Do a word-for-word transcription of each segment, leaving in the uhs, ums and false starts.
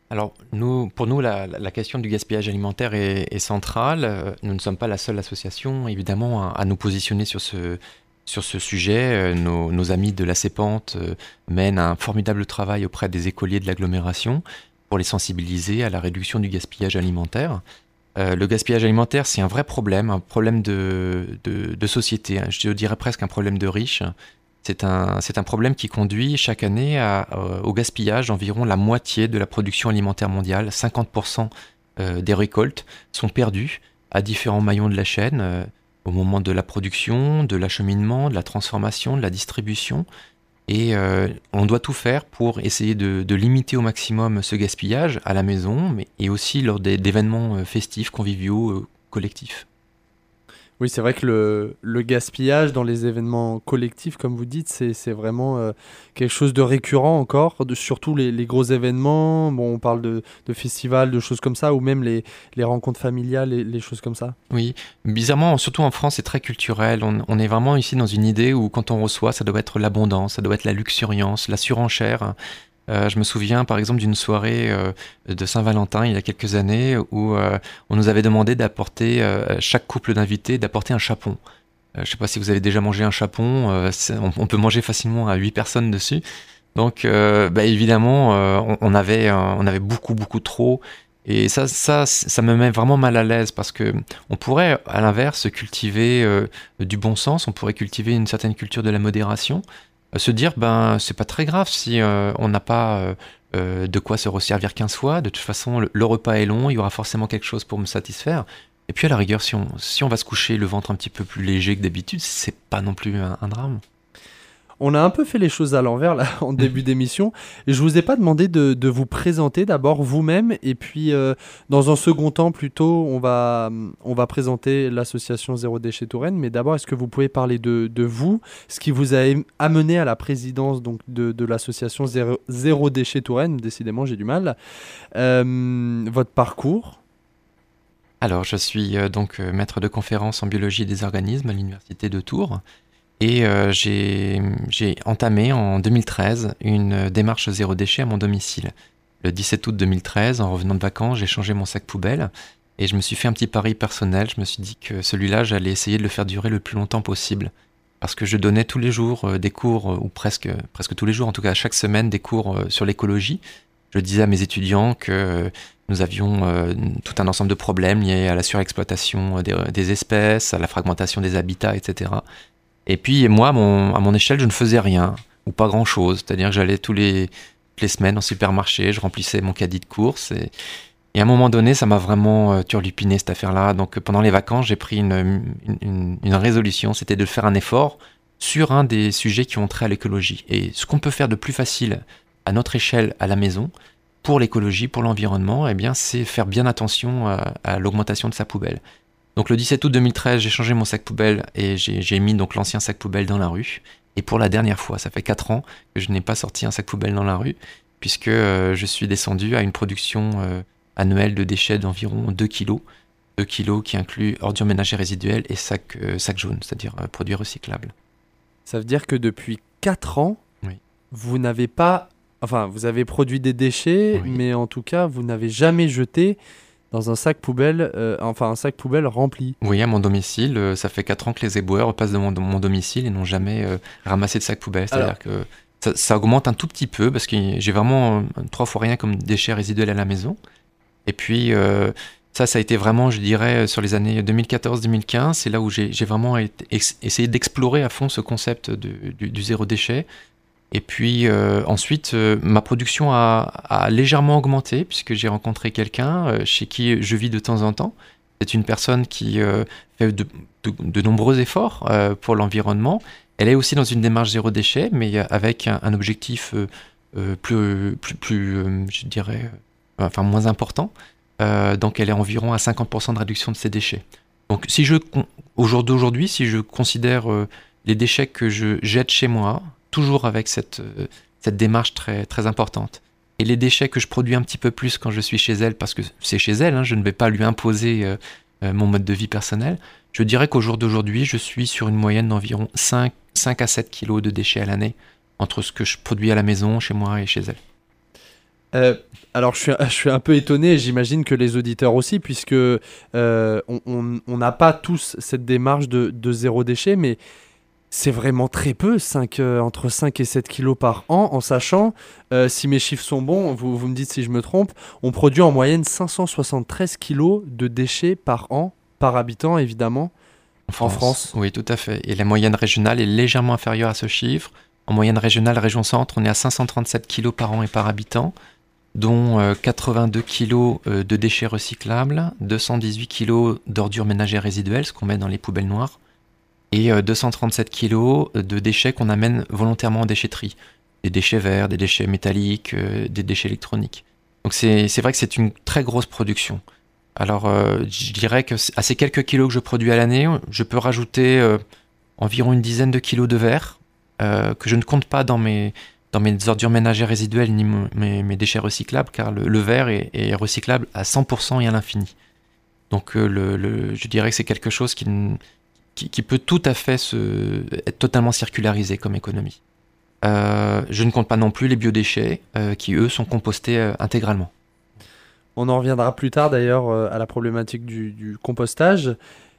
Alors, nous, pour nous, la, la question du gaspillage alimentaire est, est centrale. Euh, Nous ne sommes pas la seule association, évidemment, à, à nous positionner sur ce, sur ce sujet. Euh, Nos, nos amis de la CEPANT euh, mènent un formidable travail auprès des écoliers de l'agglomération pour les sensibiliser à la réduction du gaspillage alimentaire. Euh, le gaspillage alimentaire, c'est un vrai problème, un problème de, de, de société, hein. Je dirais presque un problème de riches. C'est un, c'est un problème qui conduit chaque année à, euh, au gaspillage d'environ la moitié de la production alimentaire mondiale. cinquante pour cent euh, des récoltes sont perdues à différents maillons de la chaîne, euh, au moment de la production, de l'acheminement, de la transformation, de la distribution. Et euh, on doit tout faire pour essayer de, de limiter au maximum ce gaspillage à la maison, mais et aussi lors des- d'événements euh, festifs, conviviaux, euh, collectifs. Oui, c'est vrai que le, le gaspillage dans les événements collectifs, comme vous dites, c'est, c'est vraiment euh, quelque chose de récurrent encore, de, surtout les, les gros événements. Bon, on parle de, de festivals, de choses comme ça, ou même les, les rencontres familiales, et les choses comme ça. Oui, bizarrement, surtout en France, c'est très culturel. On, on est vraiment ici dans une idée où quand on reçoit, ça doit être l'abondance, ça doit être la luxuriance, la surenchère. Euh, je me souviens par exemple d'une soirée euh, de Saint-Valentin il y a quelques années où euh, on nous avait demandé d'apporter, euh, chaque couple d'invités, d'apporter un chapon. Euh, je ne sais pas si vous avez déjà mangé un chapon, euh, c'est- on, on peut manger facilement à huit personnes dessus. Donc euh, bah, évidemment, euh, on, on avait, euh, on avait beaucoup, beaucoup trop. Et ça, ça, ça me met vraiment mal à l'aise parce que on pourrait, à l'inverse, cultiver euh, du bon sens, on pourrait cultiver une certaine culture de la modération, euh, se dire, ben, c'est pas très grave si euh, on n'a pas euh, euh, de quoi se resservir quinze fois. De toute façon, le, le repas est long, il y aura forcément quelque chose pour me satisfaire. Et puis à la rigueur, si on, si on va se coucher le ventre un petit peu plus léger que d'habitude, c'est pas non plus un, un drame. On a un peu fait les choses à l'envers là en début d'émission. Et je vous ai pas demandé de, de vous présenter d'abord vous-même et puis euh, dans un second temps plutôt on va on va présenter l'association Zéro Déchet Touraine. Mais d'abord est-ce que vous pouvez parler de, de vous, ce qui vous a am- amené à la présidence donc de, de l'association Zéro, Zéro Déchet Touraine. Décidément j'ai du mal. Euh, votre parcours. Alors, je suis euh, donc euh, maître de conférence en biologie des organismes à l'université de Tours et euh, j'ai j'ai entamé en deux mille treize une euh, démarche zéro déchet à mon domicile. Le dix-sept août deux mille treize, en revenant de vacances, j'ai changé mon sac poubelle et je me suis fait un petit pari personnel. Je me suis dit que celui-là, j'allais essayer de le faire durer le plus longtemps possible. Parce que je donnais tous les jours euh, des cours, euh, ou presque, presque tous les jours, en tout cas chaque semaine, des cours euh, sur l'écologie. Je disais à mes étudiants que euh, nous avions euh, tout un ensemble de problèmes liés à la surexploitation euh, des, des espèces, à la fragmentation des habitats, et cetera. Et puis moi, à mon, à mon échelle, je ne faisais rien, ou pas grand-chose. C'est-à-dire que j'allais tous les, toutes les semaines en supermarché, je remplissais mon caddie de course. Et, et à un moment donné, ça m'a vraiment euh, turlupiné cette affaire-là. Donc pendant les vacances, j'ai pris une, une, une- une résolution, c'était de faire un effort sur un des sujets qui ont trait à l'écologie. Et ce qu'on peut faire de plus facile à notre échelle à la maison, pour l'écologie, pour l'environnement, eh bien, c'est faire bien attention à, à l'augmentation de sa poubelle. Donc le dix-sept août deux mille treize, j'ai changé mon sac poubelle et j'ai j'ai mis donc l'ancien sac poubelle dans la rue. Et pour la dernière fois, ça fait quatre ans que je n'ai pas sorti un sac poubelle dans la rue, puisque euh, je suis descendu à une production euh, annuelle de déchets d'environ deux kilos. deux kilos qui inclut ordures ménagères résiduelles et sacs euh, sac jaunes, c'est-à-dire euh, produits recyclables. Ça veut dire que depuis quatre ans Oui. vous n'avez pas, enfin, vous avez produit des déchets, Oui. mais en tout cas, vous n'avez jamais jeté dans un sac poubelle, euh, enfin, un sac poubelle rempli. Oui, à mon domicile, euh, ça fait quatre ans que les éboueurs passent devant mon, mon domicile et n'ont jamais euh, ramassé de sac poubelle. Alors, C'est-à-dire que ça, ça augmente un tout petit peu parce que j'ai vraiment euh, trois fois rien comme déchets résiduels à la maison. Et puis, euh, ça, ça a été vraiment, je dirais, sur les années deux mille quatorze deux mille quinze, c'est là où j'ai j'ai vraiment été- ex- essayé d'explorer à fond ce concept de- du, du zéro déchet. Et puis euh, ensuite, euh, ma production a, a légèrement augmenté puisque j'ai rencontré quelqu'un euh, chez qui je vis de temps en temps. C'est une personne qui euh, fait de, de- de nombreux efforts euh, pour l'environnement. Elle est aussi dans une démarche zéro déchet, mais euh, avec un, un objectif euh, euh, plus, plus, plus euh, je dirais, euh, enfin moins important. Euh, donc elle est environ à cinquante pour cent de réduction de ses déchets. Donc si je, con- au jour d'aujourd'hui, si je considère euh, les déchets que je jette chez moi, toujours avec cette, euh, cette démarche très, très importante. Et les déchets que je produis un petit peu plus quand je suis chez elle, parce que c'est chez elle, hein, je ne vais pas lui imposer euh, euh, mon mode de vie personnel, je dirais qu'au jour d'aujourd'hui, je suis sur une moyenne d'environ cinq cinq à sept kilos de déchets à l'année, entre ce que je produis à la maison, chez moi et chez elle. euh, Alors, je suis, je suis un peu étonné, et j'imagine que les auditeurs aussi, puisque euh, on on- on n'a pas tous cette démarche de, de zéro déchet, mais c'est vraiment très peu, cinq, euh, entre cinq et sept kilos par an, en sachant, euh, si mes chiffres sont bons, vous, vous me dites si je me trompe, on produit en moyenne cinq cent soixante-treize kilos de déchets par an, par habitant évidemment, En en France, France. oui, tout à fait. Et la moyenne régionale est légèrement inférieure à ce chiffre. En moyenne régionale, région centre, on est à cinq cent trente-sept kilos par an et par habitant, dont euh, quatre-vingt-deux kilos euh, de déchets recyclables, deux cent dix-huit kilos d'ordures ménagères résiduelles, ce qu'on met dans les poubelles noires, et euh, deux cent trente-sept kilos de déchets qu'on amène volontairement en déchetterie. Des déchets verts, des déchets métalliques, euh, des déchets électroniques. Donc c'est c'est vrai que c'est une très grosse production. Alors euh, je dirais que à ces quelques kilos que je produis à l'année, je peux rajouter euh, environ une dizaine de kilos de verre euh, que je ne compte pas dans mes, dans mes ordures ménagères résiduelles ni mon- mes, mes déchets recyclables, car le, le verre est, est recyclable à cent pour cent et à l'infini. Donc euh, le, le- je dirais que c'est quelque chose qui, n- qui, qui peut tout à fait se, être totalement circularisé comme économie. Euh, je ne compte pas non plus les biodéchets euh, qui, eux, sont compostés euh, intégralement. On en reviendra plus tard d'ailleurs euh, à la problématique du, du compostage.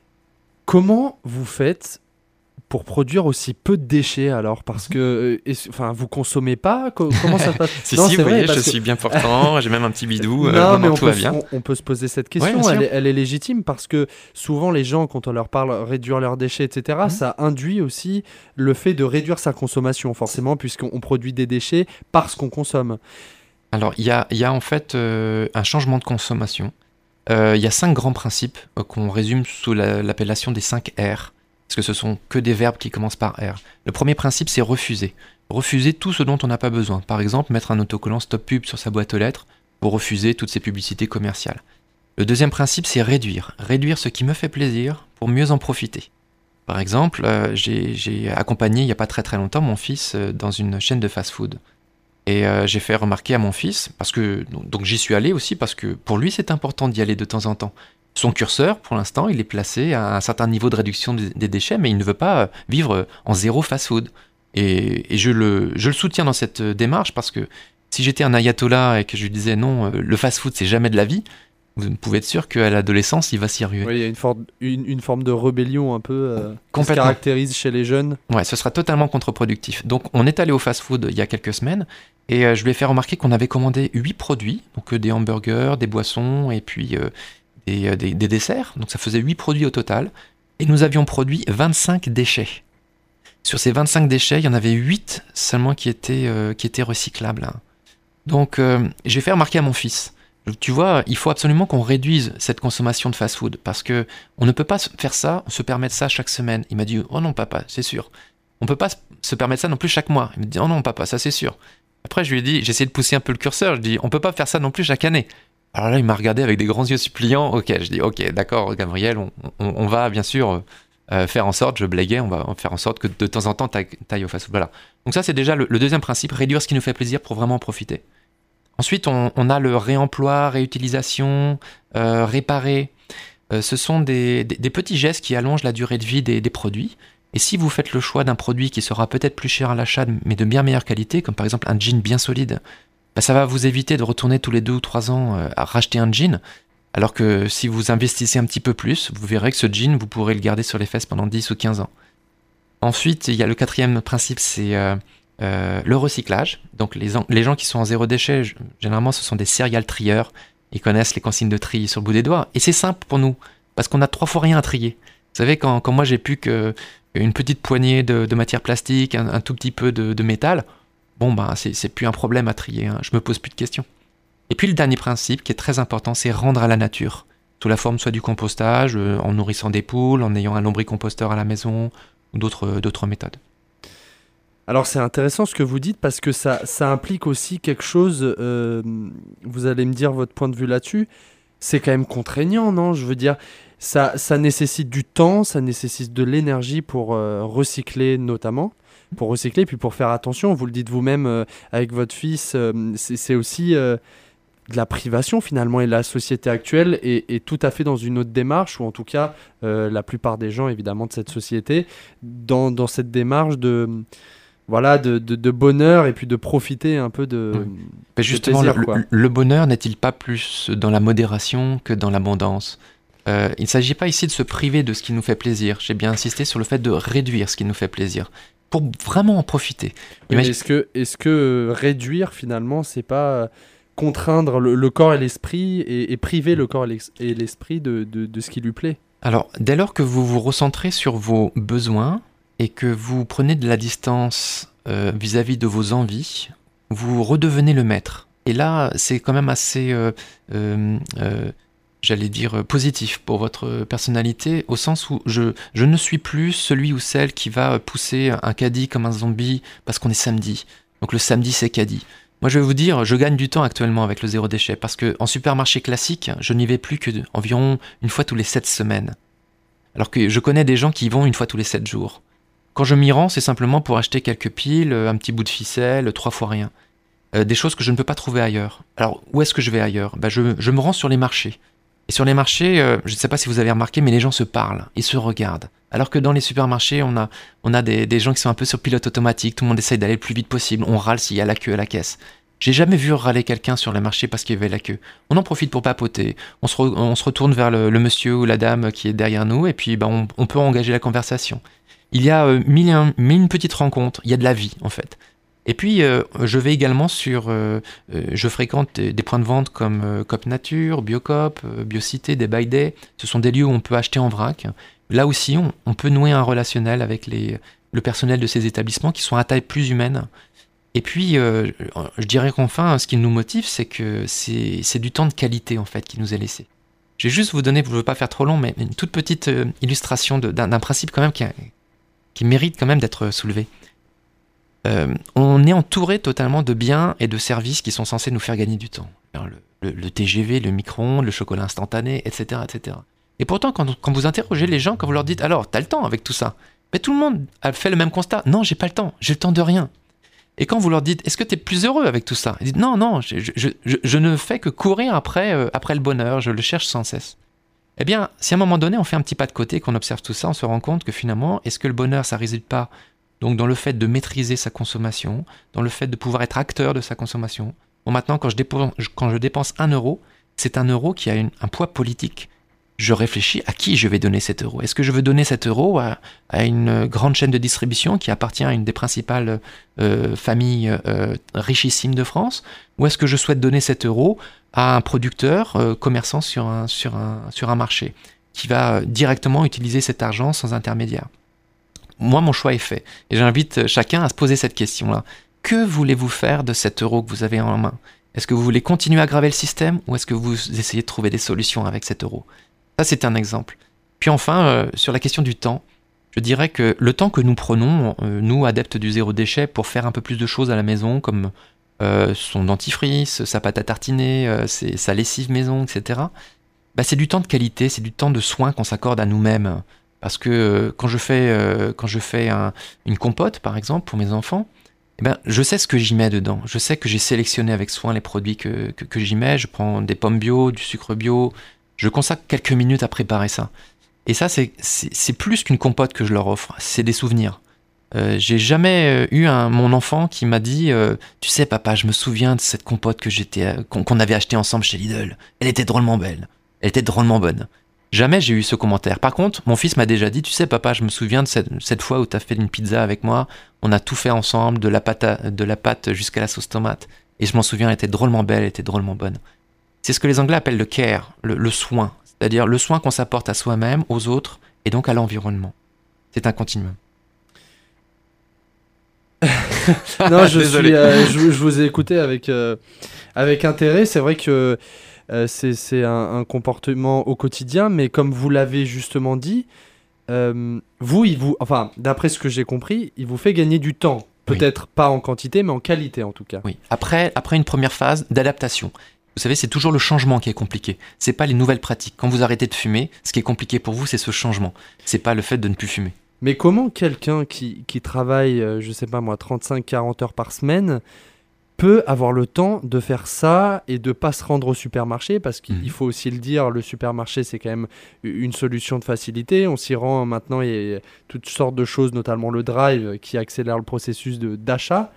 Comment vous faites pour produire aussi peu de déchets alors? Parce que, euh, est-ce- enfin, vous consommez pas? Co- Comment ça se passe? Si, Non, si, c'est vous vrai, voyez, je parce que suis bien portant, j'ai même un petit bidou, euh, non, non, mais non, on tout peut, va se- bien. on, on peut se poser cette Ouais, bien question, elle sûr. est, elle est légitime parce que souvent les gens, quand on leur parle réduire leurs déchets, et cetera, Mhm. ça induit aussi le fait de réduire sa consommation, forcément, puisqu'on on produit des déchets parce qu'on consomme. Alors, il y a, il y a en fait euh, un changement de consommation. Euh, il y a cinq grands principes euh, qu'on résume sous la- l'appellation des cinq R, parce que ce sont que des verbes qui commencent par R. Le premier principe, c'est refuser. Refuser tout ce dont on n'a pas besoin. Par exemple, mettre un autocollant stop pub sur sa boîte aux lettres pour refuser toutes ces publicités commerciales. Le deuxième principe, c'est réduire. Réduire ce qui me fait plaisir pour mieux en profiter. Par exemple, euh, j'ai j'ai accompagné il n'y a pas très très longtemps mon fils euh, dans une chaîne de fast-food. Et euh, j'ai fait remarquer à mon fils, parce que donc j'y suis allé aussi parce que pour lui c'est important d'y aller de temps en temps. Son curseur, pour l'instant, il est placé à un certain niveau de réduction des, des déchets, mais il ne veut pas euh, vivre en zéro fast-food. Et, et je, le, je le soutiens dans cette euh, démarche parce que si j'étais un ayatollah et que je lui disais non, euh, le fast-food c'est jamais de la vie, vous pouvez être sûr qu'à l'adolescence il va s'y ruer. Oui, il y a une, for- une, une forme de rébellion un peu euh, qui se Complètement. caractérise chez les jeunes. Ouais, ce sera totalement contre-productif. Donc, on est allé au fast-food il y a quelques semaines et euh, je lui ai fait remarquer qu'on avait commandé huit produits, donc euh, des hamburgers, des boissons et puis euh, des, euh, des- des desserts. Donc, ça faisait huit produits au total. Et nous avions produit vingt-cinq déchets. Sur ces vingt-cinq déchets, il y en avait huit seulement qui étaient, euh, qui étaient recyclables, hein. Donc, euh, j'ai fait remarquer à mon fils. Tu vois, il faut absolument qu'on réduise cette consommation de fast-food parce que on ne peut pas se- faire ça, se permettre ça chaque semaine. Il m'a dit, oh non papa, c'est sûr. On peut pas se- se permettre ça non plus chaque mois. Il me dit, oh non papa, ça c'est sûr. Après, je lui ai dit, j'ai essayé de pousser un peu le curseur. Je dis, on peut pas faire ça non plus chaque année. Alors là, il m'a regardé avec des grands yeux suppliants. Ok, je dis, ok, d'accord, Gabriel, on, on- on va bien sûr euh, faire en sorte, je blaguais, on va faire en sorte que de temps en temps, t'ailles t'ailles au fast-food. Voilà. Donc ça, c'est déjà le, le deuxième principe, réduire ce qui nous fait plaisir pour vraiment en profiter. Ensuite, on, on a le réemploi, réutilisation, euh, réparer. Euh, ce sont des, des- des petits gestes qui allongent la durée de vie des, des produits. Et si vous faites le choix d'un produit qui sera peut-être plus cher à l'achat, mais de bien meilleure qualité, comme par exemple un jean bien solide, bah, ça va vous éviter de retourner tous les deux ou trois ans euh, à racheter un jean. Alors que si vous investissez un petit peu plus, vous verrez que ce jean, vous pourrez le garder sur les fesses pendant dix ou quinze ans. Ensuite, il y a le quatrième principe, c'est euh, euh, le recyclage. Donc les, en- les gens qui sont en zéro déchet, g- généralement ce sont des serial trieurs. Ils connaissent les consignes de tri sur le bout des doigts. Et c'est simple pour nous, parce qu'on a trois fois rien à trier. Vous savez, quand, quand moi j'ai plus qu'une petite poignée de, de matière plastique, un, un tout petit peu de, de métal, bon ben c'est c'est plus un problème à trier, hein. Je me pose plus de questions. Et puis le dernier principe qui est très important, c'est rendre à la nature. Sous la forme soit du compostage, euh, en nourrissant des poules, en ayant un lombricomposteur à la maison, ou d'autres d'autres méthodes. Alors c'est intéressant ce que vous dites parce que ça, ça implique aussi quelque chose, euh, vous allez me dire votre point de vue là-dessus, c'est quand même contraignant, non? Je veux dire, ça, ça nécessite du temps, ça nécessite de l'énergie pour euh, recycler notamment, pour recycler, puis pour faire attention, vous le dites vous-même euh, avec votre fils, euh, c'est c'est aussi euh, de la privation finalement, et la société actuelle est, est tout à fait dans une autre démarche, ou en tout cas euh, la plupart des gens évidemment de cette société, dans, dans cette démarche de voilà, de, de, de bonheur et puis de profiter un peu de, Oui. de Ben justement, plaisir, le, quoi. le- le bonheur n'est-il pas plus dans la modération que dans l'abondance? Euh, Il ne s'agit pas ici de se priver de ce qui nous fait plaisir. J'ai bien insisté sur le fait de réduire ce qui nous fait plaisir pour vraiment en profiter. Oui, mais Imagine- est-ce que, est-ce que euh, réduire, finalement, c'est pas euh, contraindre le, le corps et l'esprit et, et priver le corps et l'ex- et l'esprit de, de, de ce qui lui plaît? Alors, dès lors que vous vous recentrez sur vos besoins et que vous prenez de la distance euh, vis-à-vis de vos envies, vous redevenez le maître. Et là, c'est quand même assez, euh, euh, euh, j'allais dire, euh, positif pour votre personnalité, au sens où je, je ne suis plus celui ou celle qui va pousser un caddie comme un zombie parce qu'on est samedi. Donc le samedi, c'est caddie. Moi, je vais vous dire, je gagne du temps actuellement avec le zéro déchet parce que en supermarché classique, je n'y vais plus que de- environ une fois tous les sept semaines. Alors que je connais des gens qui y vont une fois tous les sept jours. Quand je m'y rends, c'est simplement pour acheter quelques piles, euh, un petit bout de ficelle, trois fois rien. Euh, des choses que je ne peux pas trouver ailleurs. Alors, où est-ce que je vais ailleurs? Bah, je, je me rends sur les marchés. Et sur les marchés, euh, je ne sais pas si vous avez remarqué, mais les gens se parlent, ils se regardent. Alors que dans les supermarchés, on a, on a des, des gens qui sont un peu sur pilote automatique, tout le monde essaye d'aller le plus vite possible, on râle s'il y a la queue à la caisse. J'ai jamais vu râler quelqu'un sur le marché parce qu'il y avait la queue. On en profite pour papoter, on se, re- on se retourne vers le, le monsieur ou la dame qui est derrière nous, et puis bah, on, on peut engager la conversation. Il y a euh, mille, et un- mille une petites rencontres, il y a de la vie en fait. Et puis, euh, je vais également sur... euh, euh, je fréquente des, des points de vente comme euh, Coop Nature, Biocop, euh, Biocité, des By Day. Ce sont des lieux où on peut acheter en vrac. Là aussi, on, on peut nouer un relationnel avec les, le personnel de ces établissements qui sont à taille plus humaine. Et puis, euh, je dirais qu'enfin, ce qui nous motive, c'est que c'est c'est du temps de qualité, en fait, qui nous est laissé. Je vais juste vous donner, je ne veux pas faire trop long, mais une toute petite euh, illustration de- d'un d'un principe quand même qui, a- qui mérite quand même d'être soulevé. Euh, on est entouré totalement de biens et de services qui sont censés nous faire gagner du temps. Alors, le, le- le T G V, le micro-ondes, le chocolat instantané, et cetera, et cetera. Et pourtant, quand, quand vous interrogez les gens, quand vous leur dites alors, t'as le temps avec tout ça, mais tout le monde a fait le même constat. Non, j'ai pas le temps, j'ai le temps de rien. Et quand vous leur dites, est-ce que tu es plus heureux avec tout ça? Ils disent, non, non, je, je- je- je- je ne fais que courir après, euh, après le bonheur, je le cherche sans cesse. Eh bien, si à un moment donné, on fait un petit pas de côté, qu'on observe tout ça, on se rend compte que finalement, est-ce que le bonheur, ça réside pas donc dans le fait de maîtriser sa consommation, dans le fait de pouvoir être acteur de sa consommation? Bon, maintenant, quand je dépense, quand je dépense un euro, c'est un euro qui a une- un poids politique. Je réfléchis à qui je vais donner cet euro. Est-ce que je veux donner cet euro à, à une grande chaîne de distribution qui appartient à une des principales euh, familles euh, richissimes de France? Ou est-ce que je souhaite donner cet euro à un producteur euh, commerçant sur un, sur, un, sur un marché qui va directement utiliser cet argent sans intermédiaire? Moi, mon choix est fait. Et j'invite chacun à se poser cette question-là. Que voulez-vous faire de cet euro que vous avez en main? Est-ce que vous voulez continuer à aggraver le système ou est-ce que vous essayez de trouver des solutions avec cet euro? Ça, c'est un exemple. Puis enfin, euh, sur la question du temps, je dirais que le temps que nous prenons, euh, nous, adeptes du zéro déchet, pour faire un peu plus de choses à la maison, comme euh, son dentifrice, sa pâte à tartiner, euh, ses- sa lessive maison, et cetera, bah, c'est du temps de qualité, c'est du temps de soin qu'on s'accorde à nous-mêmes. Parce que euh, quand je fais, euh, quand je fais un- une compote, par exemple, pour mes enfants, eh ben, je sais ce que j'y mets dedans. Je sais que j'ai sélectionné avec soin les produits que, que, que j'y mets. Je prends des pommes bio, du sucre bio. Je consacre quelques minutes à préparer ça. Et ça, c'est c'est- c'est plus qu'une compote que je leur offre. C'est des souvenirs. Euh, j'ai jamais euh, eu un, mon enfant qui m'a dit euh, tu sais, papa, je me souviens de cette compote que j'étais, euh, qu'on qu'on avait achetée ensemble chez Lidl. Elle était drôlement belle. Elle était drôlement bonne. Jamais j'ai eu ce commentaire. Par contre, mon fils m'a déjà dit, tu sais, papa, je me souviens de cette, cette fois où tu as fait une pizza avec moi. On a tout fait ensemble, de la pâte, à- de la pâte jusqu'à la sauce tomate. Et je m'en souviens, elle était drôlement belle, elle était drôlement bonne. C'est ce que les Anglais appellent le care, le, le soin. C'est-à-dire le soin qu'on s'apporte à soi-même, aux autres et donc à l'environnement. C'est un continuum. Non, je, Désolé. suis, euh, je, je vous ai écouté avec, euh, avec intérêt. C'est vrai que euh, c'est c'est un, un comportement au quotidien, mais comme vous l'avez justement dit, euh, vous, il vous, enfin, d'après ce que j'ai compris, il vous fait gagner du temps. Oui. Peut-être pas en quantité, mais en qualité en tout cas. Oui. Après, après une première phase d'adaptation. Vous savez, c'est toujours le changement qui est compliqué. C'est pas les nouvelles pratiques. Quand vous arrêtez de fumer, ce qui est compliqué pour vous, c'est ce changement. C'est pas le fait de ne plus fumer. Mais comment quelqu'un qui, qui travaille, euh, je sais pas moi, trente-cinq quarante heures par semaine, peut avoir le temps de faire ça et de pas se rendre au supermarché, parce qu'il Mhm. faut aussi le dire, le supermarché c'est quand même une solution de facilité. On s'y rend maintenant, il y a toutes sortes de choses, notamment le drive qui accélère le processus de, d'achat.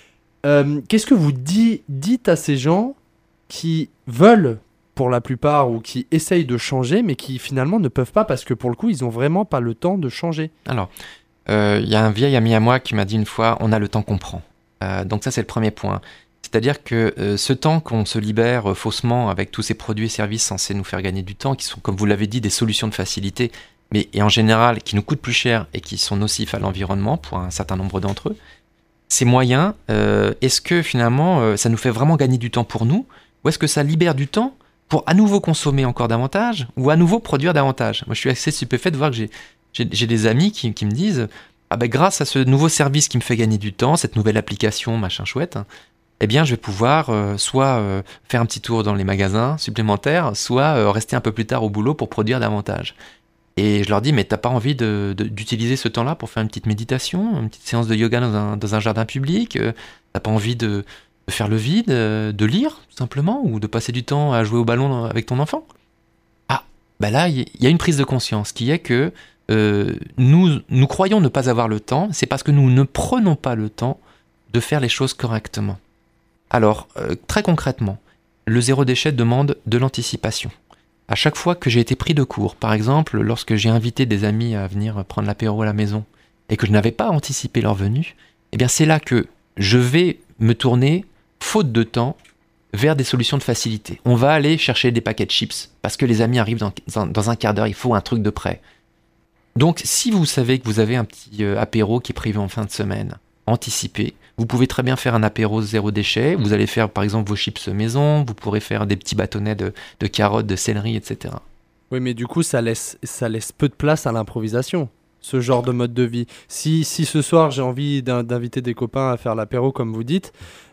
Euh, qu'est-ce que vous dit- dites à ces gens qui veulent, pour la plupart, ou qui essayent de changer, mais qui finalement ne peuvent pas parce que pour le coup, ils ont vraiment pas le temps de changer? Alors, euh, il y a un vieil ami à moi qui m'a dit une fois, on a le temps qu'on prend. Euh, donc ça, c'est le premier point. C'est-à-dire que euh, ce temps qu'on se libère euh, faussement avec tous ces produits et services censés nous faire gagner du temps, qui sont, comme vous l'avez dit, des solutions de facilité, mais et en général qui nous coûtent plus cher et qui sont nocifs à l'environnement pour un certain nombre d'entre eux, ces moyens, euh, est-ce que finalement euh, ça nous fait vraiment gagner du temps pour nous, ou est-ce que ça libère du temps pour à nouveau consommer encore davantage, ou à nouveau produire davantage? Moi, je suis assez stupéfait de voir que j'ai, j'ai, j'ai des amis qui, qui me disent, ah ben, grâce à ce nouveau service qui me fait gagner du temps, cette nouvelle application, machin chouette, eh bien, je vais pouvoir euh, soit euh, faire un petit tour dans les magasins supplémentaires, soit euh, rester un peu plus tard au boulot pour produire davantage. Et je leur dis, mais t'as pas envie de, de- d'utiliser ce temps-là pour faire une petite méditation, une petite séance de yoga dans un, dans un jardin public? euh, T'as pas envie de, de faire le vide, euh, de lire, tout simplement, ou de passer du temps à jouer au ballon avec ton enfant? Ah, bah là, il y, y a une prise de conscience qui est que euh, nous, nous croyons ne pas avoir le temps, c'est parce que nous ne prenons pas le temps de faire les choses correctement. Alors, euh, très concrètement, le zéro déchet demande de l'anticipation. À chaque fois que j'ai été pris de court, par exemple, lorsque j'ai invité des amis à venir prendre l'apéro à la maison et que je n'avais pas anticipé leur venue, eh bien c'est là que je vais me tourner, faute de temps, vers des solutions de facilité. On va aller chercher des paquets de chips parce que les amis arrivent dans, dans- dans un quart d'heure, il faut un truc de prêt. Donc, si vous savez que vous avez un petit euh, apéro qui est prévu en fin de semaine, anticipez. Vous pouvez très bien faire un apéro zéro déchet. Vous allez faire par exemple vos chips maison, vous pourrez faire des petits bâtonnets de, de carottes, de céleri, et cetera. Oui, mais du coup, ça laisse, ça laisse peu de place à l'improvisation, ce genre de mode de vie. Si, si ce soir, j'ai envie d'in- d'inviter des copains à faire l'apéro, comme vous dites,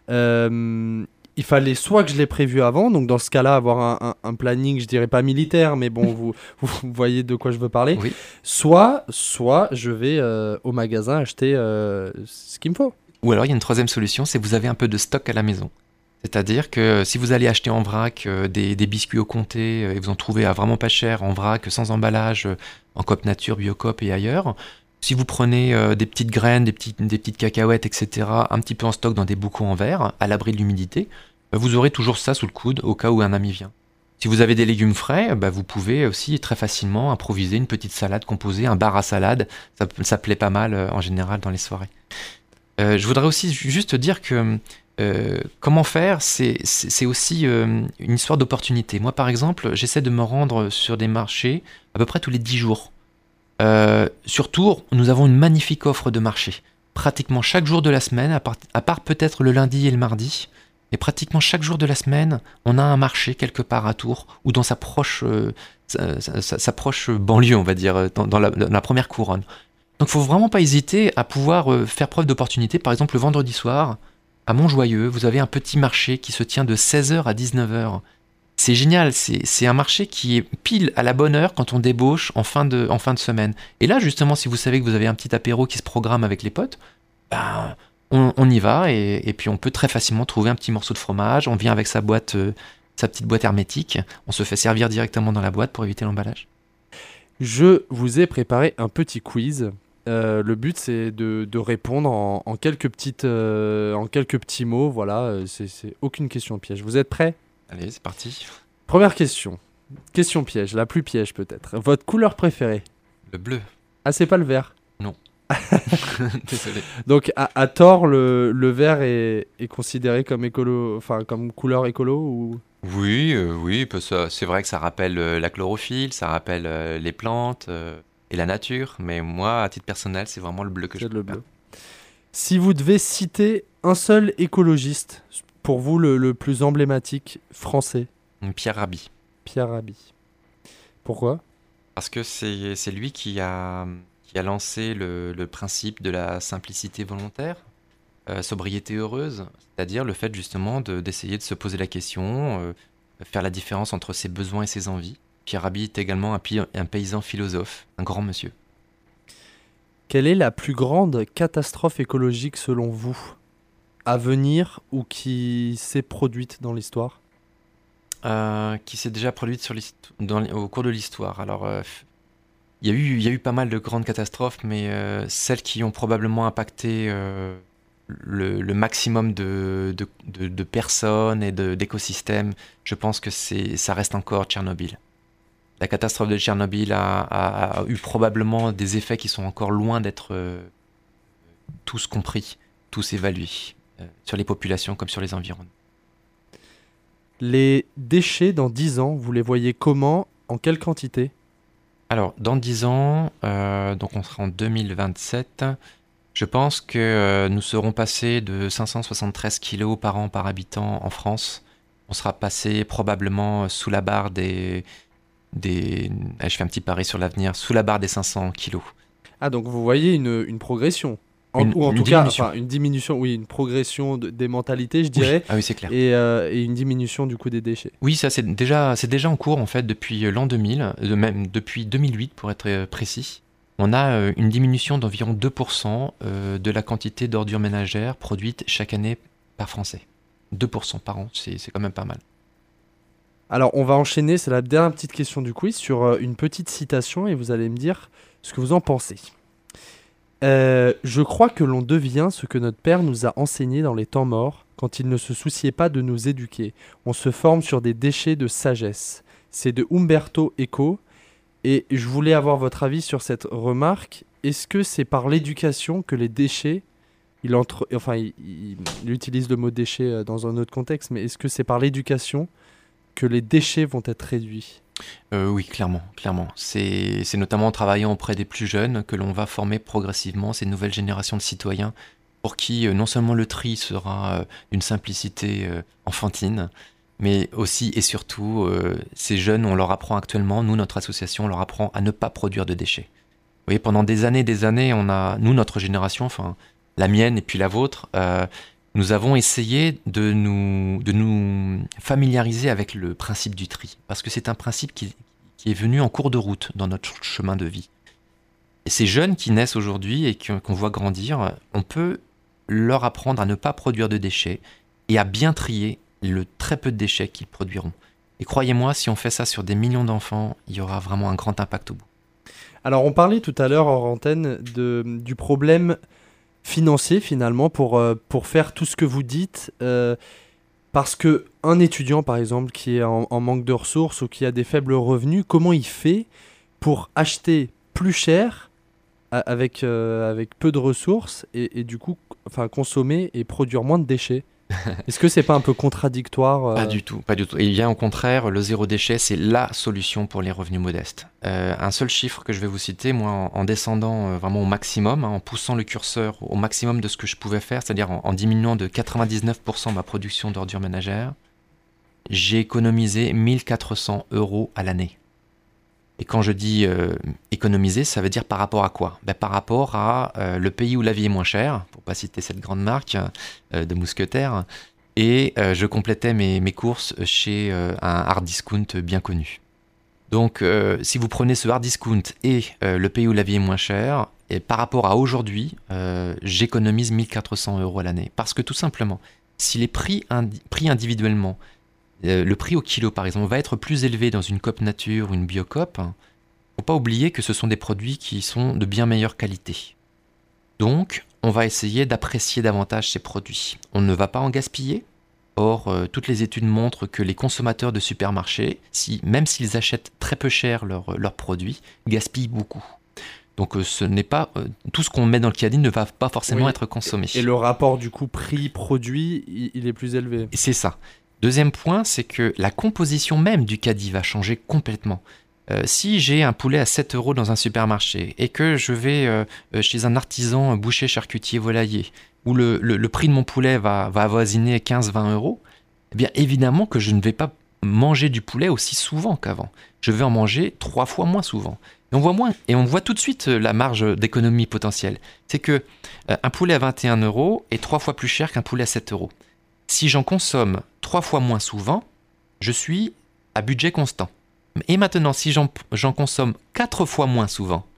euh, il fallait soit que je l'ai prévu avant, donc dans ce cas-là, avoir un, un- un planning, je dirais pas militaire, mais bon, vous, vous voyez de quoi je veux parler, Oui. soit, soit je vais euh, au magasin acheter euh, ce qu'il me faut. Ou alors il y a une troisième solution, c'est que vous avez un peu de stock à la maison. C'est-à-dire que si vous allez acheter en vrac euh, des, des biscuits au comté euh, et vous en trouvez à vraiment pas cher, en vrac, sans emballage, euh, en Coop Nature, Biocoop et ailleurs, si vous prenez euh, des petites graines, des petites, des petites cacahuètes, et cetera, un petit peu en stock dans des bocaux en verre, à l'abri de l'humidité, bah, vous aurez toujours ça sous le coude au cas où un ami vient. Si vous avez des légumes frais, bah, vous pouvez aussi très facilement improviser une petite salade composée, un bar à salade. Ça, ça plaît pas mal euh, en général dans les soirées. Euh, je voudrais aussi ju- juste dire que euh, comment faire, c'est c'est- c'est aussi euh, une histoire d'opportunité. Moi, par exemple, j'essaie de me rendre sur des marchés à peu près tous les dix jours. Euh, sur Tours, nous avons une magnifique offre de marché. Pratiquement chaque jour de la semaine, à part, à part peut-être le lundi et le mardi, mais pratiquement chaque jour de la semaine, on a un marché quelque part à Tours ou dans sa proche, euh, sa, sa- sa- sa proche banlieue, on va dire, dans, dans la, dans la première couronne. Donc, faut vraiment pas hésiter à pouvoir euh, faire preuve d'opportunité. Par exemple, le vendredi soir, à Montjoyeux, vous avez un petit marché qui se tient de seize heures à dix-neuf heures. C'est génial, c'est c'est un marché qui est pile à la bonne heure quand on débauche en fin de, en fin de semaine. Et là, justement, si vous savez que vous avez un petit apéro qui se programme avec les potes, ben, on, on y va et, et puis on peut très facilement trouver un petit morceau de fromage. On vient avec sa boîte, euh, sa petite boîte hermétique. On se fait servir directement dans la boîte pour éviter l'emballage. Je vous ai préparé un petit quiz. Euh, le but, c'est de, de répondre en, en quelques petites, euh, en quelques petits mots. Voilà, euh, c'est c'est aucune question piège. Vous êtes prêts? Allez, c'est parti. Première question. Question piège, la plus piège peut-être. Votre couleur préférée? Le bleu. Ah, c'est pas le vert. Désolé. Donc, à, à tort, le, le vert est, est considéré comme écolo, enfin comme couleur écolo ou... Oui, euh, oui, parce que c'est vrai que ça rappelle euh, la chlorophylle, ça rappelle euh, les plantes euh, et la nature, mais moi, à titre personnel, c'est vraiment le bleu que je C'est le préfère. bleu. Si vous devez citer un seul écologiste, pour vous le, le plus emblématique français, Une Pierre Rabhi, Pierre Rabhi. Pourquoi? parce que c'est c'est lui qui a, qui a lancé le, le principe de la simplicité volontaire, euh, sobriété heureuse, c'est-à-dire le fait justement de- d'essayer de se poser la question, euh, faire la différence entre ses besoins et ses envies. Pierre Rabhi est également un, pi- un paysan philosophe, un grand monsieur. Quelle est la plus grande catastrophe écologique selon vous? à venir ou qui s'est produite dans l'histoire? Euh, qui s'est déjà produite sur dans, au cours de l'histoire. Alors, euh, il y a eu, il y a eu pas mal de grandes catastrophes, mais euh, celles qui ont probablement impacté euh, le, le maximum de, de, de, de personnes et de, d'écosystèmes, je pense que c'est, ça reste encore Tchernobyl. La catastrophe de Tchernobyl a, a, a eu probablement des effets qui sont encore loin d'être euh, tous compris, tous évalués, euh, sur les populations comme sur les environnements. Les déchets dans dix ans, vous les voyez comment? En quelle quantité? Alors, dans dix ans, euh, donc on sera en deux mille vingt-sept, je pense que euh, nous serons passés de cinq cent soixante-treize kilos par an par habitant en France. On sera passé probablement sous la barre des... des je fais un petit pari sur l'avenir, sous la barre des cinq cents kilos. Ah, donc vous voyez une, une progression. En, Une- ou en une tout cas, diminution. enfin, une diminution, oui, une progression de- des mentalités, je dirais, Oui. Ah oui, c'est clair. et, euh, et une diminution du coup des déchets. Oui, ça c'est déjà, c'est déjà en cours en fait depuis l'an deux mille, de même depuis deux mille huit pour être euh, précis. On a euh, une diminution d'environ deux pour cent euh, de la quantité d'ordures ménagères produites chaque année par Français. deux pour cent par an, c'est c'est quand même pas mal. Alors, on va enchaîner, c'est la dernière petite question du quiz, sur euh, une petite citation, et vous allez me dire ce que vous en pensez. Euh, je crois que l'on devient ce que notre père nous a enseigné dans les temps morts, quand il ne se souciait pas de nous éduquer. On se forme sur des déchets de sagesse. C'est de Umberto Eco. Et je voulais avoir votre avis sur cette remarque. Est-ce que c'est par l'éducation que les déchets, il, entre, enfin, il, il- il utilise le mot déchet euh, dans un autre contexte, mais est-ce que c'est par l'éducation que les déchets vont être réduits? Euh, oui, clairement, clairement. C'est c'est notamment en travaillant auprès des plus jeunes que l'on va former progressivement ces nouvelles générations de citoyens pour qui euh, non seulement le tri sera euh, d'une simplicité euh, enfantine, mais aussi et surtout, euh, ces jeunes, on leur apprend actuellement, nous, notre association, on leur apprend à ne pas produire de déchets. Vous voyez, pendant des années, des années, on a, nous, notre génération, enfin la mienne et puis la vôtre, euh, nous avons essayé de nous, de nous familiariser avec le principe du tri, parce que c'est un principe qui, qui est venu en cours de route dans notre chemin de vie. Et ces jeunes qui naissent aujourd'hui et qui- qu'on voit grandir, on peut leur apprendre à ne pas produire de déchets et à bien trier le très peu de déchets qu'ils produiront. Et croyez-moi, si on fait ça sur des millions d'enfants, il y aura vraiment un grand impact au bout. Alors, on parlait tout à l'heure hors antenne de, du problème financier finalement pour, euh, pour faire tout ce que vous dites. euh, parce que un étudiant, par exemple, qui est en, en manque de ressources ou qui a des faibles revenus, comment il fait pour acheter plus cher a- avec, euh, avec peu de ressources et, et du coup enfin, consommer et produire moins de déchets? Est-ce que c'est pas un peu contradictoire? Pas euh, du tout, pas du tout. Et bien au contraire, le zéro déchet, c'est la solution pour les revenus modestes. Euh, un seul chiffre que je vais vous citer, moi, en, en descendant euh, vraiment au maximum, hein, en poussant le curseur au maximum de ce que je pouvais faire, c'est-à-dire en, en diminuant de quatre-vingt-dix-neuf pour cent ma production d'ordures ménagères, j'ai économisé mille quatre cents euros à l'année. Et quand je dis euh, économiser, ça veut dire par rapport à quoi? Ben, par rapport à euh, le pays où la vie est moins chère, pour pas citer cette grande marque euh, de mousquetaires, et euh, je complétais mes, mes courses chez euh, un hard discount bien connu. Donc euh, si vous prenez ce hard discount et euh, le pays où la vie est moins chère, et par rapport à aujourd'hui, euh, j'économise mille quatre cents euros à l'année. Parce que tout simplement, si les prix, indi- pris individuellement, euh, le prix au kilo par exemple, va être plus élevé dans une coop nature ou une biocoop, hein, faut pas oublier que ce sont des produits qui sont de bien meilleure qualité. Donc, on va essayer d'apprécier davantage ces produits. On ne va pas en gaspiller. Or, euh, toutes les études montrent que les consommateurs de supermarchés, si, même s'ils achètent très peu cher leurs leurs produits, gaspillent beaucoup. Donc, euh, ce n'est pas euh, tout ce qu'on met dans le caddie ne va pas forcément Oui. être consommé. Et le rapport du coup prix-produit, il, il est plus élevé. Et c'est ça. Deuxième point, c'est que la composition même du caddie va changer complètement. Euh, si j'ai un poulet à sept euros dans un supermarché et que je vais euh, euh, chez un artisan euh, boucher, charcutier, volailler, où le, le- le prix de mon poulet va, va avoisiner quinze à vingt euros, eh bien évidemment que je ne vais pas manger du poulet aussi souvent qu'avant. Je vais en manger trois fois moins souvent. Et on voit moins, et on voit tout de suite euh, la marge d'économie potentielle. C'est que euh, un poulet à vingt et un euros est trois fois plus cher qu'un poulet à sept euros. Si j'en consomme trois fois moins souvent, je suis à budget constant. Et maintenant, si j'en j'en consomme quatre fois moins souvent,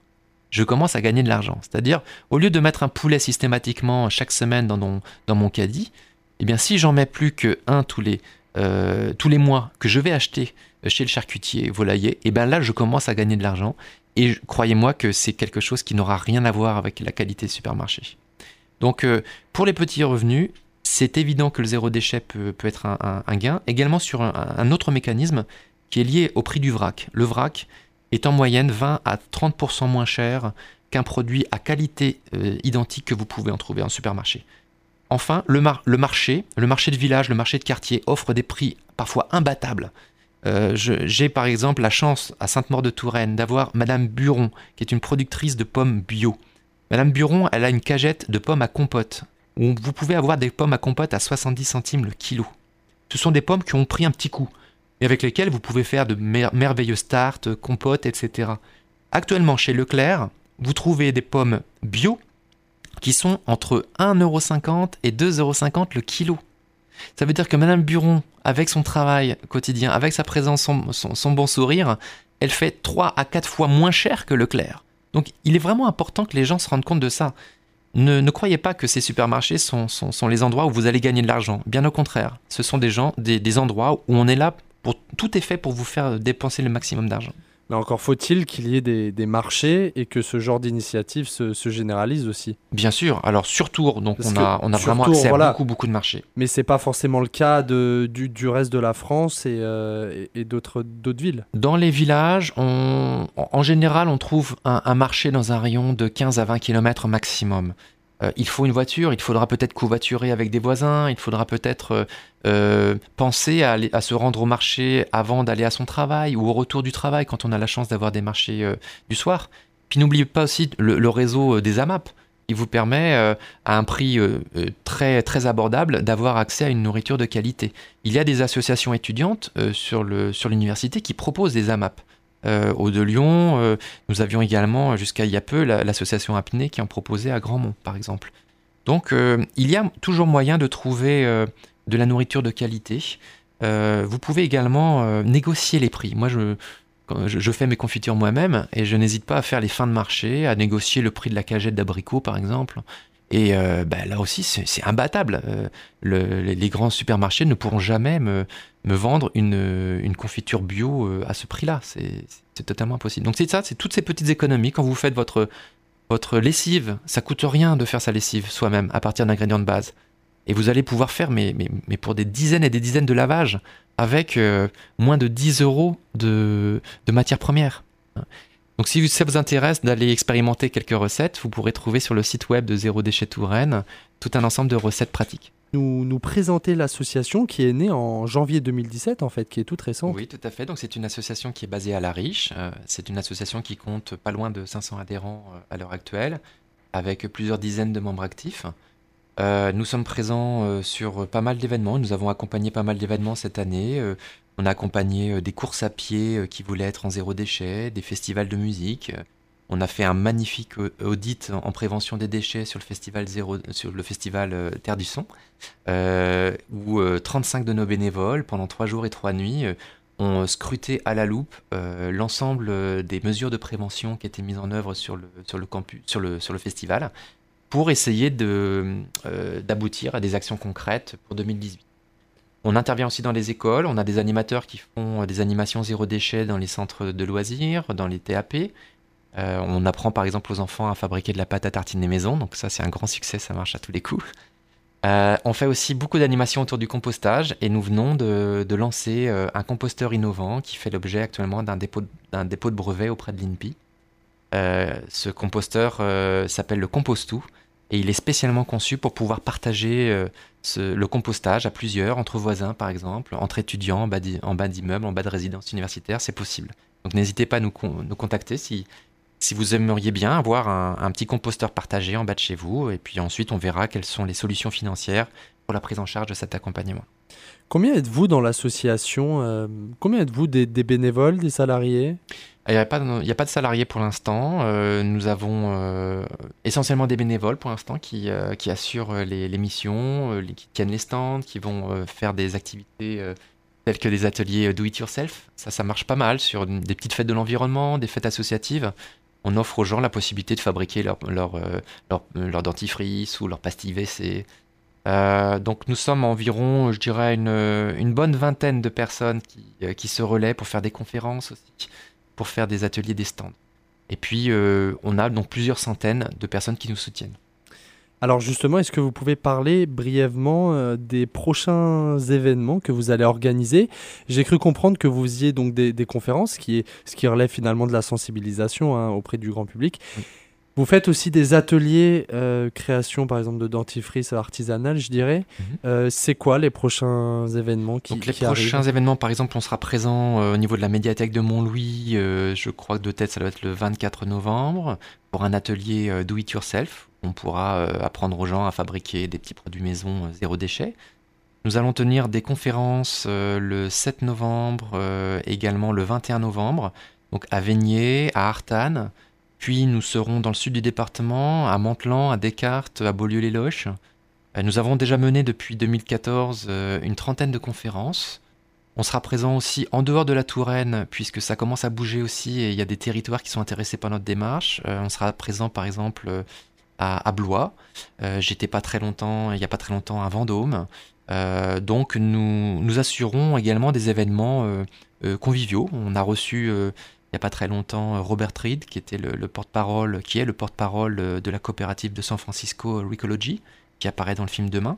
je commence à gagner de l'argent. C'est-à-dire, au lieu de mettre un poulet systématiquement chaque semaine dans mon, dans mon caddie, eh bien, si j'en mets plus que un tous les, euh, tous les mois que je vais acheter chez le charcutier, volailler, eh bien là, je commence à gagner de l'argent. Et croyez-moi que c'est quelque chose qui n'aura rien à voir avec la qualité supermarché. Donc, euh, pour les petits revenus, c'est évident que le zéro déchet peut, peut être un, un, un gain. Également sur un, un autre mécanisme qui est lié au prix du vrac. Le vrac est en moyenne vingt à trente pour cent moins cher qu'un produit à qualité euh, identique que vous pouvez en trouver en supermarché. Enfin, le, mar- le marché, le marché de village, le marché de quartier offre des prix parfois imbattables. Euh, je, j'ai par exemple la chance à Sainte-Maure-de-Touraine d'avoir Madame Buron, qui est une productrice de pommes bio. Madame Buron, elle a une cagette de pommes à compote, où vous pouvez avoir des pommes à compote à soixante-dix centimes le kilo. Ce sont des pommes qui ont pris un petit coup, et avec lesquelles vous pouvez faire de mer- merveilleuses tartes, compotes, et cetera. Actuellement, chez Leclerc, vous trouvez des pommes bio qui sont entre un euro cinquante et deux euros cinquante le kilo. Ça veut dire que Madame Buron, avec son travail quotidien, avec sa présence, son, son, son bon sourire, elle fait trois à quatre fois moins cher que Leclerc. Donc il est vraiment important que les gens se rendent compte de ça. Ne, ne croyez pas que ces supermarchés sont, sont, sont les endroits où vous allez gagner de l'argent. Bien au contraire, ce sont des, gens, des, des endroits où on est là, pour, tout est fait pour vous faire dépenser le maximum d'argent. Mais encore faut-il qu'il y ait des, des marchés et que ce genre d'initiative se, se généralise aussi. Bien sûr, alors sur Tours, donc Parce on a, on a sur vraiment Tours, accès voilà. à beaucoup, beaucoup de marchés. Mais c'est pas forcément le cas de, du, du reste de la France et, euh, et, et d'autres, d'autres villes. Dans les villages, on, en général, on trouve un, un marché dans un rayon de quinze à vingt kilomètres maximum. Euh, il faut une voiture, il faudra peut-être covoiturer avec des voisins, il faudra peut-être euh, euh, penser à, aller, à se rendre au marché avant d'aller à son travail ou au retour du travail quand on a la chance d'avoir des marchés euh, du soir. Puis n'oubliez pas aussi le, le réseau des A M A P. Il vous permet euh, à un prix euh, très, très abordable d'avoir accès à une nourriture de qualité. Il y a des associations étudiantes euh, sur, le, sur l'université qui proposent des A M A P. Euh, au de Lyon, euh, nous avions également, jusqu'à il y a peu, la, l'association Apnée qui en proposait à Grandmont, par exemple. Donc, euh, il y a toujours moyen de trouver euh, de la nourriture de qualité. Euh, vous pouvez également euh, négocier les prix. Moi, je, je, je fais mes confitures moi-même et je n'hésite pas à faire les fins de marché, à négocier le prix de la cagette d'abricots, par exemple. Et euh, bah, là aussi, c'est, c'est imbattable. Euh, le, les, les grands supermarchés ne pourront jamais me, me vendre une, une confiture bio euh, à ce prix-là. C'est, c'est totalement impossible. Donc c'est ça, c'est toutes ces petites économies. Quand vous faites votre, votre lessive, ça coûte rien de faire sa lessive soi-même à partir d'ingrédients de base. Et vous allez pouvoir faire, mais, mais, mais pour des dizaines et des dizaines de lavages, avec euh, moins de dix euros de, de matières premières. Donc si ça vous intéresse d'aller expérimenter quelques recettes, vous pourrez trouver sur le site web de Zéro Déchet Touraine tout un ensemble de recettes pratiques. Nous, nous présenter l'association qui est née en janvier deux mille dix-sept, en fait, qui est toute récente. Oui, tout à fait. Donc c'est une association qui est basée à La Riche. Euh, c'est une association qui compte pas loin de cinq cents adhérents euh, à l'heure actuelle, avec plusieurs dizaines de membres actifs. Euh, nous sommes présents euh, sur pas mal d'événements. Nous avons accompagné pas mal d'événements cette année. Euh, on a accompagné euh, des courses à pied euh, qui voulaient être en zéro déchet, des festivals de musique. Euh, on a fait un magnifique euh, audit en prévention des déchets sur le festival, zéro, sur le festival euh, Terre du Son, euh, où euh, trente-cinq de nos bénévoles, pendant trois jours et trois nuits, euh, ont scruté à la loupe euh, l'ensemble euh, des mesures de prévention qui étaient mises en œuvre sur le, sur le, campus, sur le, sur le festival, pour essayer de, euh, d'aboutir à des actions concrètes pour deux mille dix-huit. On intervient aussi dans les écoles, on a des animateurs qui font des animations zéro déchet dans les centres de loisirs, dans les T A P. Euh, on apprend par exemple aux enfants à fabriquer de la pâte à tartiner maison, donc ça c'est un grand succès, ça marche à tous les coups. Euh, on fait aussi beaucoup d'animations autour du compostage et nous venons de, de lancer euh, un composteur innovant qui fait l'objet actuellement d'un dépôt, d'un dépôt de brevet auprès de l'I N P I. Euh, ce composteur euh, s'appelle le Compostou et il est spécialement conçu pour pouvoir partager euh, ce, le compostage à plusieurs, entre voisins par exemple, entre étudiants en bas, en bas d'immeubles, en bas de résidences universitaires, c'est possible. Donc n'hésitez pas à nous, con- nous contacter si, si vous aimeriez bien avoir un, un petit composteur partagé en bas de chez vous, et puis ensuite on verra quelles sont les solutions financières pour la prise en charge de cet accompagnement. Combien êtes-vous dans l'association euh, Combien êtes-vous des, des bénévoles, des salariés ? Il n'y a, a pas de salariés pour l'instant. Euh, nous avons euh, essentiellement des bénévoles pour l'instant qui, euh, qui assurent les, les missions, euh, les, qui tiennent les stands, qui vont euh, faire des activités euh, telles que des ateliers do it yourself. Ça, ça marche pas mal sur des petites fêtes de l'environnement, des fêtes associatives. on offre aux gens la possibilité de fabriquer leur, leur, euh, leur, leur dentifrice ou leur pastille W C. Euh, donc nous sommes environ, je dirais, une, une bonne vingtaine de personnes qui, euh, qui se relaient pour faire des conférences aussi, pour faire des ateliers, des stands. Et puis euh, on a donc plusieurs centaines de personnes qui nous soutiennent. Alors justement, est-ce que vous pouvez parler brièvement euh, des prochains événements que vous allez organiser? J'ai cru comprendre que vous faisiez donc des, des conférences, qui est, ce qui relève finalement de la sensibilisation hein, auprès du grand public. Oui. Vous faites aussi des ateliers euh, création, par exemple, de dentifrice artisanal, je dirais. Mhm. Euh, c'est quoi les prochains événements qui, Donc les qui prochains arrivent? événements, par exemple, on sera présent euh, au niveau de la médiathèque de Montlouis, euh, je crois que de tête, ça doit être le vingt-quatre novembre, pour un atelier euh, do it yourself. On pourra euh, apprendre aux gens à fabriquer des petits produits maison euh, zéro déchet. Nous allons tenir des conférences euh, le sept novembre, euh, également le vingt et un novembre, donc à Vaigné, à Artanne. Puis nous serons dans le sud du département, à Mantelan, à Descartes, à Beaulieu-les-Loches. Euh, Nous avons déjà mené depuis deux mille quatorze euh, une trentaine de conférences. On sera présent aussi en dehors de la Touraine, puisque ça commence à bouger aussi et il y a des territoires qui sont intéressés par notre démarche. Euh, on sera présent par exemple euh, à, à Blois. Euh, j'étais pas très longtemps, il n'y a pas très longtemps à Vendôme. Euh, donc nous, nous assurons également des événements euh, euh, conviviaux. On a reçu euh, il n'y a pas très longtemps Robert Reed, qui était le, le porte-parole, qui est le porte-parole euh, de la coopérative de San Francisco Recology, qui apparaît dans le film demain.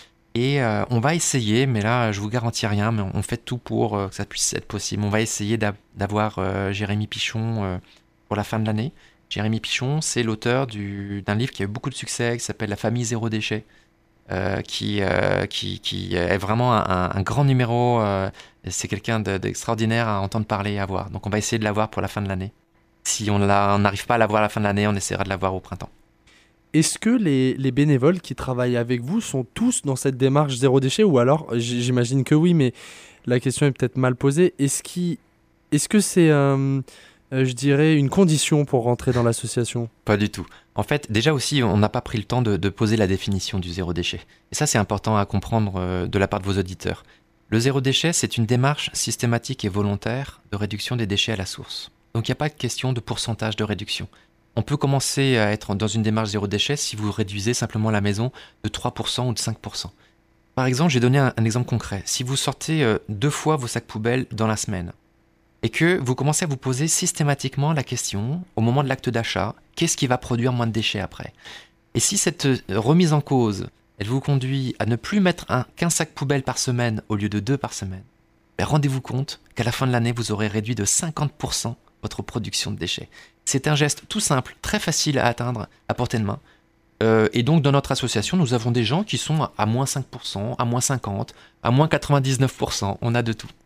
Et euh, on va essayer, mais là je vous garantis rien, mais on fait tout pour euh, que ça puisse être possible. On va essayer d'a- d'avoir euh, Jérémy Pichon euh, pour la fin de l'année. Jérémy Pichon, c'est l'auteur du- d'un livre qui a eu beaucoup de succès, qui s'appelle La famille zéro déchet, euh, qui, euh, qui, qui est vraiment un, un grand numéro. euh, c'est quelqu'un de- d'extraordinaire à entendre parler et à voir. Donc on va essayer de l'avoir pour la fin de l'année. Si on l'a- on n'arrive pas à l'avoir à la fin de l'année, on essaiera de l'avoir au printemps. Est-ce que les, les bénévoles qui travaillent avec vous sont tous dans cette démarche zéro déchet ou alors, j- j'imagine que oui, mais la question est peut-être mal posée. Est-ce qui, est-ce que c'est, euh, euh, je dirais, une condition pour rentrer dans l'association? Pas du tout. En fait, déjà aussi, on n'a pas pris le temps de, de poser la définition du zéro déchet. Et ça, c'est important à comprendre euh, de la part de vos auditeurs. Le zéro déchet, c'est une démarche systématique et volontaire de réduction des déchets à la source. Donc il n'y a pas de question de pourcentage de réduction. On peut commencer à être dans une démarche zéro déchet si vous réduisez simplement la maison de trois pour cent ou de cinq pour cent. Par exemple, j'ai donné un, un exemple concret. Si vous sortez euh, deux fois vos sacs poubelles dans la semaine, et que vous commencez à vous poser systématiquement la question, au moment de l'acte d'achat, qu'est-ce qui va produire moins de déchets après? Et si cette euh, remise en cause, elle vous conduit à ne plus mettre un, qu'un sac poubelle par semaine au lieu de deux par semaine, ben rendez-vous compte qu'à la fin de l'année, vous aurez réduit de cinquante pour cent votre production de déchets. C'est un geste tout simple, très facile à atteindre, à portée de main. Euh, et donc dans notre association, nous avons des gens qui sont à, à moins cinq pour cent, à moins cinquante pour cent, à moins quatre-vingt-dix-neuf pour cent, on a de tout.